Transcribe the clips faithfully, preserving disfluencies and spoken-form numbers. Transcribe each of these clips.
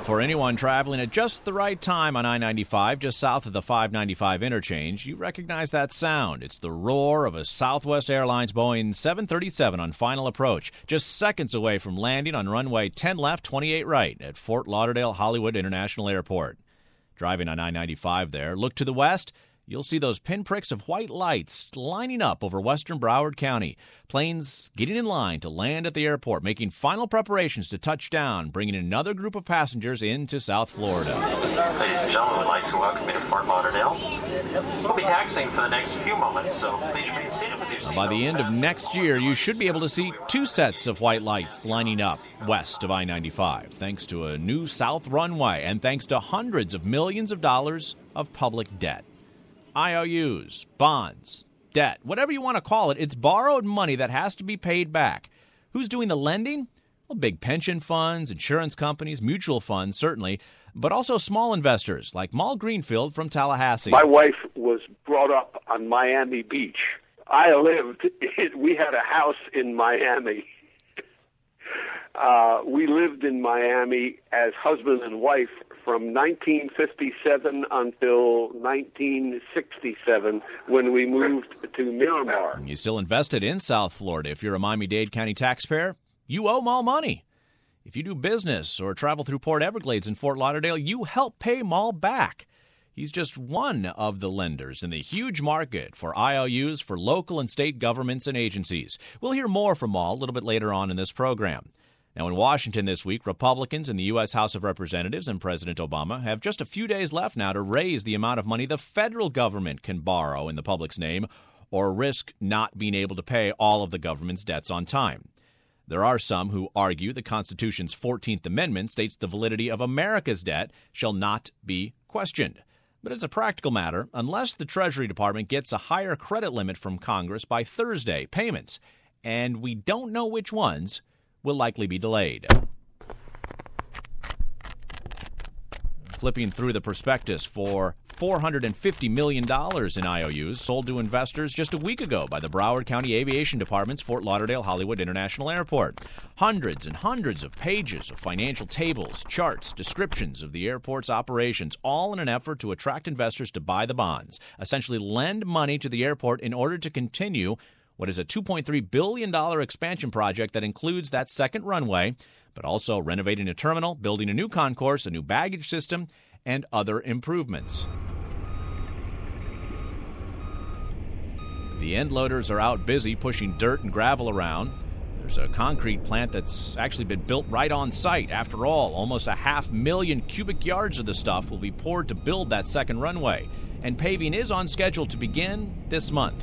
For anyone traveling at just the right time on I ninety-five, just south of the five ninety-five interchange, you recognize that sound. It's the roar of a Southwest Airlines Boeing seven thirty-seven on final approach, just seconds away from landing on runway ten left, twenty-eight right at Fort Lauderdale Hollywood International Airport. Driving on I ninety-five there, look to the west. You'll see those pinpricks of white lights lining up over western Broward County. Planes getting in line to land at the airport, making final preparations to touch down, bringing another group of passengers into South Florida. Ladies and gentlemen, we'd like to welcome you to Fort Lauderdale. We'll be taxiing for the next few moments, so please remain seated with your seatbelts. By the end of next year, you should be able to see two sets of white lights lining up west of I ninety-five, thanks to a new south runway and thanks to hundreds of millions of dollars of public debt. I O Us, bonds, debt, whatever you want to call it, it's borrowed money that has to be paid back. Who's doing the lending? Well, big pension funds, insurance companies, mutual funds, certainly, but also small investors like Mal Greenfield from Tallahassee. My wife was brought up on Miami Beach. I lived, we had a house in Miami. Uh, we lived in Miami as husband and wife from nineteen fifty-seven until nineteen sixty-seven when we moved to Miramar. You still invested in South Florida. If you're a Miami-Dade County taxpayer, you owe Mal money. If you do business or travel through Port Everglades in Fort Lauderdale, you help pay Mal back. He's just one of the lenders in the huge market for I O Us for local and state governments and agencies. We'll hear more from Mal a little bit later on in this program. Now, in Washington this week, Republicans in the U S House of Representatives and President Obama have just a few days left now to raise the amount of money the federal government can borrow in the public's name or risk not being able to pay all of the government's debts on time. There are some who argue the Constitution's fourteenth Amendment states the validity of America's debt shall not be questioned. But as a practical matter, unless the Treasury Department gets a higher credit limit from Congress by Thursday, payments, and we don't know which ones, will likely be delayed. Flipping through the prospectus for four hundred fifty million dollars in I O Us sold to investors just a week ago by the Broward County Aviation Department's Fort Lauderdale Hollywood International Airport. Hundreds and hundreds of pages of financial tables, charts, descriptions of the airport's operations, all in an effort to attract investors to buy the bonds, essentially lend money to the airport in order to continue what is a two point three billion dollars expansion project that includes that second runway, but also renovating a terminal, building a new concourse, a new baggage system, and other improvements. The end loaders are out busy pushing dirt and gravel around. There's a concrete plant that's actually been built right on site. After all, almost a half million cubic yards of the stuff will be poured to build that second runway, and paving is on schedule to begin this month.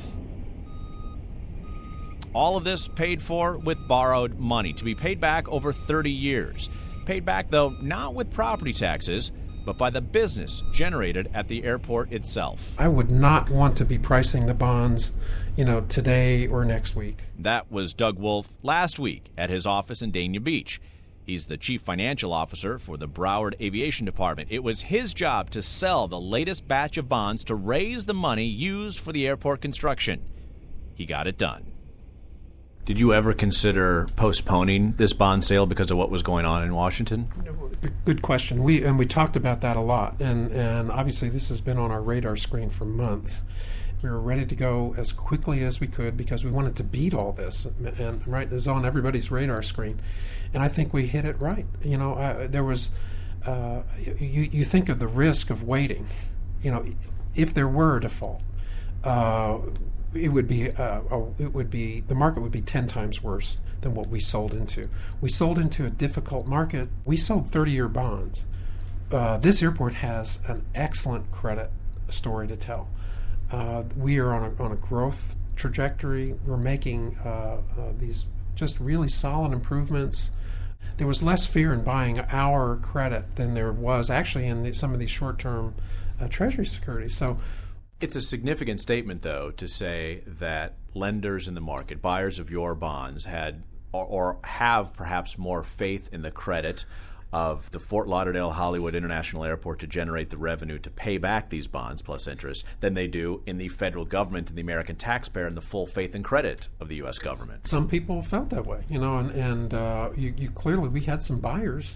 All of this paid for with borrowed money, to be paid back over thirty years. Paid back, though, not with property taxes, but by the business generated at the airport itself. I would not want to be pricing the bonds, you know, today or next week. That was Doug Wolf last week at his office in Dania Beach. He's the chief financial officer for the Broward Aviation Department. It was his job to sell the latest batch of bonds to raise the money used for the airport construction. He got it done. Did you ever consider postponing this bond sale because of what was going on in Washington? Good question. We and we talked about that a lot, and and obviously this has been on our radar screen for months. We were ready to go as quickly as we could because we wanted to beat all this, and right, it was on everybody's radar screen, and I think we hit it right. You know, uh, there was uh, you you think of the risk of waiting. You know, if there were a default. Uh, It would be, uh, it would be, the market would be ten times worse than what we sold into. We sold into a difficult market. We sold thirty-year bonds. Uh, this airport has an excellent credit story to tell. Uh, we are on a, on a growth trajectory. We're making uh, uh, these just really solid improvements. There was less fear in buying our credit than there was actually in the, some of these short-term uh, Treasury securities. So. It's a significant statement, though, to say that lenders in the market, buyers of your bonds, had or, or have perhaps more faith in the credit of the Fort Lauderdale Hollywood International Airport to generate the revenue to pay back these bonds plus interest than they do in the federal government and the American taxpayer and the full faith and credit of the U S government. Some people felt that way, you know, and, and uh, you, you clearly, we had some buyers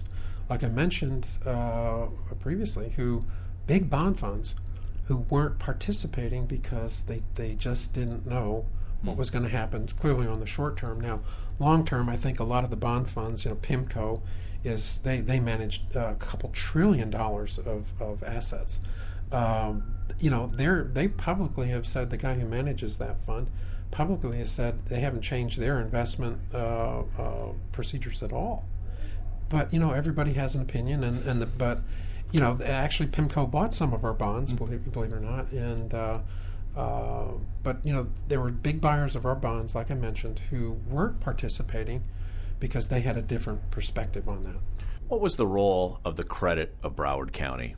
like I mentioned uh, previously, who big bond funds who weren't participating because they, they just didn't know what was going to happen, clearly on the short term. Now, long term, I think a lot of the bond funds, you know, PIMCO, is they, they manage a couple trillion dollars of, of assets. Um, you know, they're, they publicly have said, the guy who manages that fund publicly has said they haven't changed their investment uh, uh, procedures at all. But, you know, everybody has an opinion, and, and the, but, you know, actually PIMCO bought some of our bonds, mm-hmm. believe, believe it or not, and uh, uh, but, you know, there were big buyers of our bonds, like I mentioned, who weren't participating because they had a different perspective on that. What was the role of the credit of Broward County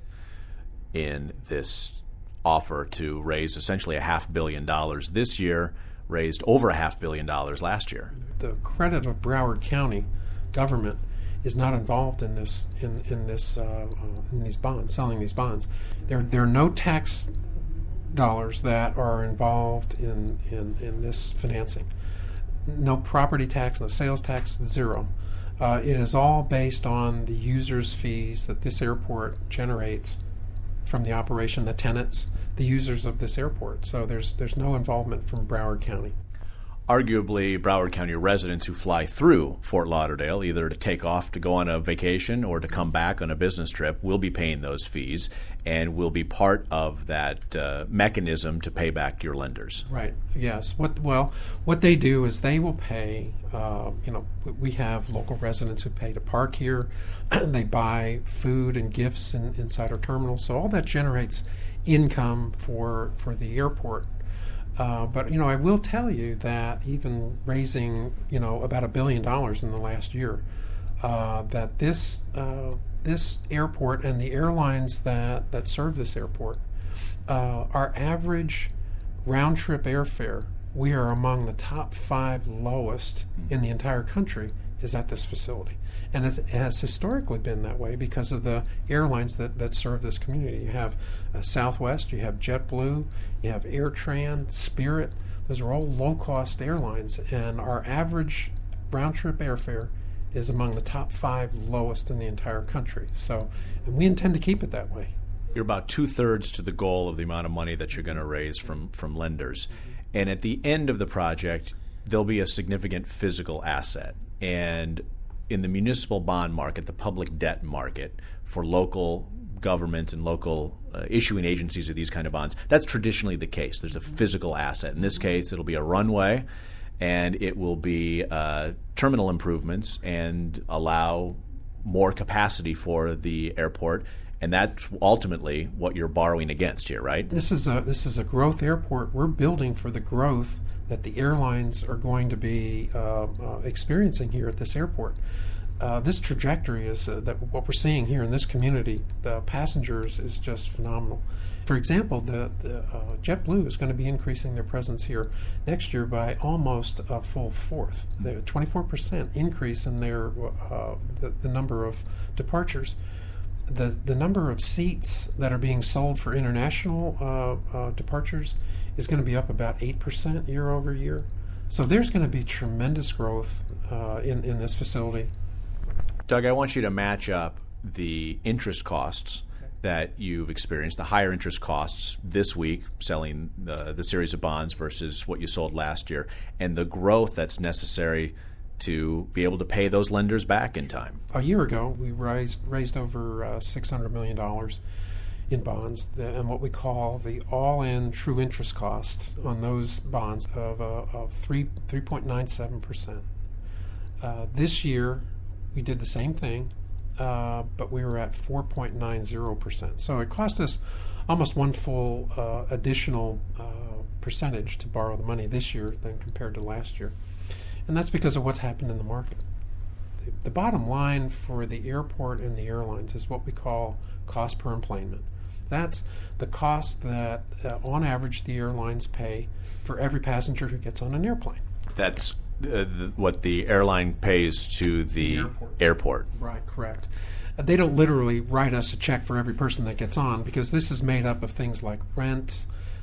in this offer to raise essentially a half billion dollars this year, raised over a half billion dollars last year? The credit of Broward County government is not involved in this in in this uh, uh, in these bonds, selling these bonds. There there are no tax dollars that are involved in, in, in this financing. No property tax, no sales tax, zero. Uh, it is all based on the users' fees that this airport generates from the operation, the tenants, the users of this airport. So there's there's no involvement from Broward County. Arguably, Broward County residents who fly through Fort Lauderdale, either to take off to go on a vacation or to come back on a business trip, will be paying those fees and will be part of that uh, mechanism to pay back your lenders. Right. Yes. What well, what they do is they will pay. Uh, you know, we have local residents who pay to park here. They buy food and gifts in, inside our terminal. So all that generates income for for the airport. Uh, but, you know, I will tell you that even raising, you know, about a billion dollars in the last year, uh, that this uh, this airport and the airlines that, that serve this airport, uh, our average round-trip airfare, we are among the top five lowest in the entire country, is at this facility. And it has historically been that way because of the airlines that, that serve this community. You have uh, Southwest, you have JetBlue, you have AirTran, Spirit. Those are all low-cost airlines, and our average round-trip airfare is among the top five lowest in the entire country. So, and we intend to keep it that way. You're about two-thirds to the goal of the amount of money that you're going to raise from, from lenders. And at the end of the project, there'll be a significant physical asset. And in the municipal bond market, the public debt market for local governments and local uh, issuing agencies of these kind of bonds, that's traditionally the case. There's a physical asset. In this case, it'll be a runway, and it will be uh, terminal improvements and allow more capacity for the airport. And that's ultimately what you're borrowing against here, right? This is a this is a growth airport. We're building for the growth that the airlines are going to be uh, uh, experiencing here at this airport. Uh, this trajectory is uh, that what we're seeing here in this community, the passengers, is just phenomenal. For example, the, the uh, JetBlue is going to be increasing their presence here next year by almost a full fourth. They're twenty-four percent increase in their uh, the, the number of departures. The the number of seats that are being sold for international uh, uh, departures is going to be up about eight percent year over year. So there's going to be tremendous growth uh, in, in this facility. Doug, I want you to match up the interest costs that you've experienced, the higher interest costs this week selling the, the series of bonds versus what you sold last year, and the growth that's necessary to be able to pay those lenders back in time. A year ago, we raised raised over uh, six hundred million dollars in bonds, the, and what we call the all-in true interest cost on those bonds of, uh, of three three point nine seven percent. Uh, this year, we did the same thing, uh, but we were at four point nine zero percent. So it cost us almost one full uh, additional uh, percentage to borrow the money this year than compared to last year. And that's because of what's happened in the market. The, the bottom line for the airport and the airlines is what we call cost per enplanement. That's the cost that, uh, on average, the airlines pay for every passenger who gets on an airplane. That's uh, the, what the airline pays to the, the airport. airport. Right, correct. Uh, they don't literally write us a check for every person that gets on, because this is made up of things like rent,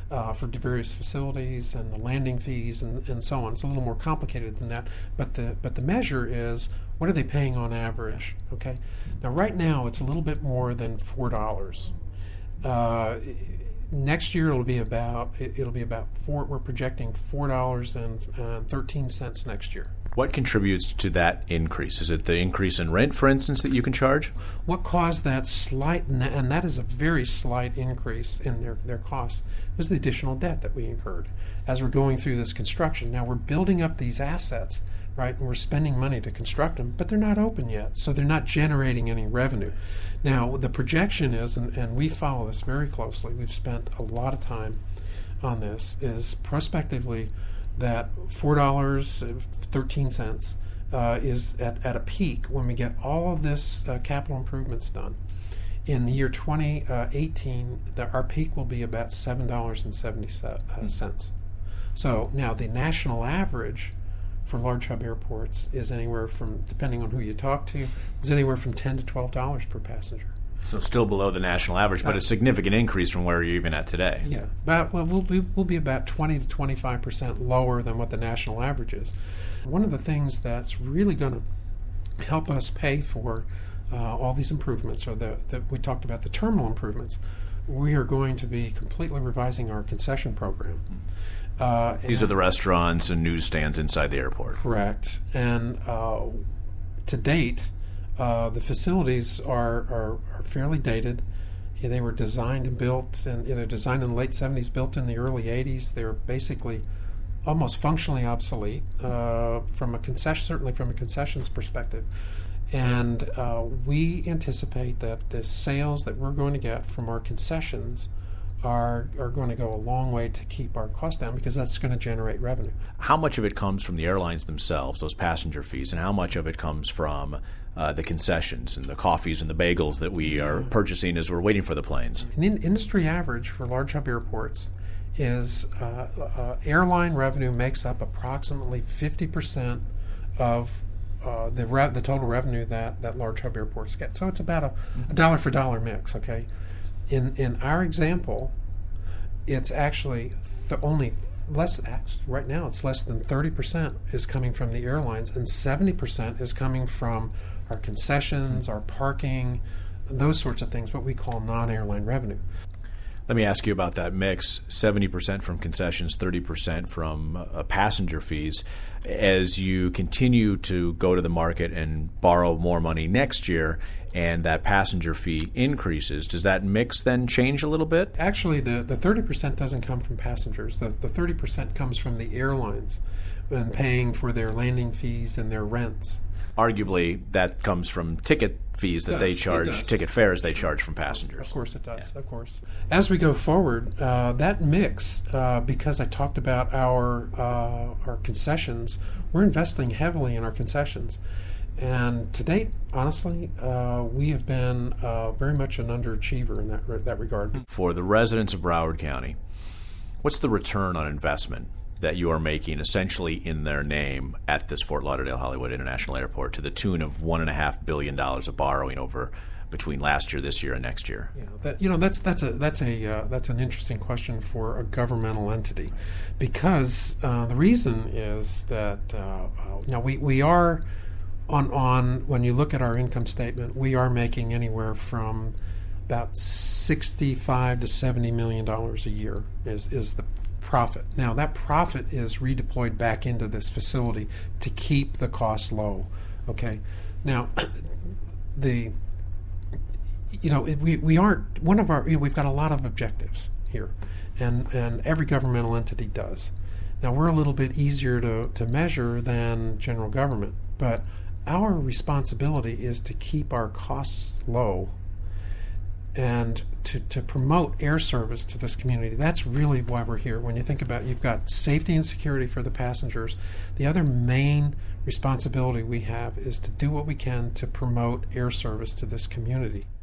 uh, for the various facilities and the landing fees and, and so on. It's a little more complicated than that, but the but the measure is what are they paying on average? Okay, now right now it's a little bit more than four dollars. Uh, next year it'll be about it, it'll be about four. We're projecting four dollars and thirteen cents next year. What contributes to that increase? Is it the increase in rent, for instance, that you can charge? What caused that slight, and that is a very slight increase in their, their costs, was the additional debt that we incurred as we're going through this construction. Now we're building up these assets, right, and we're spending money to construct them, but they're not open yet, so they're not generating any revenue. Now the projection is, and, and we follow this very closely, we've spent a lot of time on this, is prospectively that four dollars and thirteen cents uh, is at, at a peak when we get all of this uh, capital improvements done. In the year twenty eighteen, the, our peak will be about seven dollars and seventy cents. So now the national average for large hub airports is anywhere from, depending on who you talk to, is anywhere from ten to twelve dollars per passenger. So still below the national average, but a significant increase from where you're even at today. Yeah, but well, we'll be, we'll be about twenty to twenty-five percent lower than what the national average is. One of the things that's really going to help us pay for uh, all these improvements, or the, the we talked about the terminal improvements, we are going to be completely revising our concession program. Uh, These are the restaurants and newsstands inside the airport. Correct. And uh, to date, Uh, the facilities are, are, are fairly dated. Yeah, they were designed and built, and yeah, they're designed in the late seventies, built in the early eighties. They're basically almost functionally obsolete uh, from a concession, certainly from a concessions perspective. And uh, we anticipate that the sales that we're going to get from our concessions are are going to go a long way to keep our costs down, because that's going to generate revenue. How much of it comes from the airlines themselves, those passenger fees, and how much of it comes from uh, the concessions and the coffees and the bagels that we are purchasing as we're waiting for the planes? An in- industry average for large hub airports is uh, uh, airline revenue makes up approximately fifty percent of uh, the re- the total revenue that, that large hub airports get. So it's about a, a dollar for dollar mix, okay? In in our example, it's actually th- only th- less. Actually, right now, it's less than thirty percent is coming from the airlines, and seventy percent is coming from our concessions, our parking, those sorts of things. What we call non-airline revenue. Let me ask you about that mix: seventy percent from concessions, thirty percent from uh, passenger fees. As you continue to go to the market and borrow more money next year, and that passenger fee increases, does that mix then change a little bit? Actually, the, the thirty percent doesn't come from passengers. The, the thirty percent comes from the airlines and paying for their landing fees and their rents. Arguably, that comes from ticket fees that It they does. It charge, does. ticket fares they Sure. charge from passengers. Of course it does, Yeah. of course. As we go forward, uh, that mix, uh, because I talked about our uh, our concessions, we're investing heavily in our concessions. And to date, honestly, uh, we have been uh, very much an underachiever in that re- that regard. For the residents of Broward County, what's the return on investment that you are making essentially in their name at this Fort Lauderdale Hollywood International Airport, to the tune of one and a half billion dollars of borrowing over between last year, this year, and next year? Yeah, that, you know, that's that's a that's a uh, that's an interesting question for a governmental entity, because uh, the reason is that uh, uh, you know we we are on on when you look at our income statement, we are making anywhere from about sixty-five to seventy million dollars a year is is the profit. Now that profit is redeployed back into this facility to keep the costs low. Okay, now the you know it, we we aren't one of our you know, we've got a lot of objectives here, and and every governmental entity does. Now we're a little bit easier to to measure than general government, but our responsibility is to keep our costs low and to, to promote air service to this community. That's really why we're here. When you think about it, you've got safety and security for the passengers. The other main responsibility we have is to do what we can to promote air service to this community.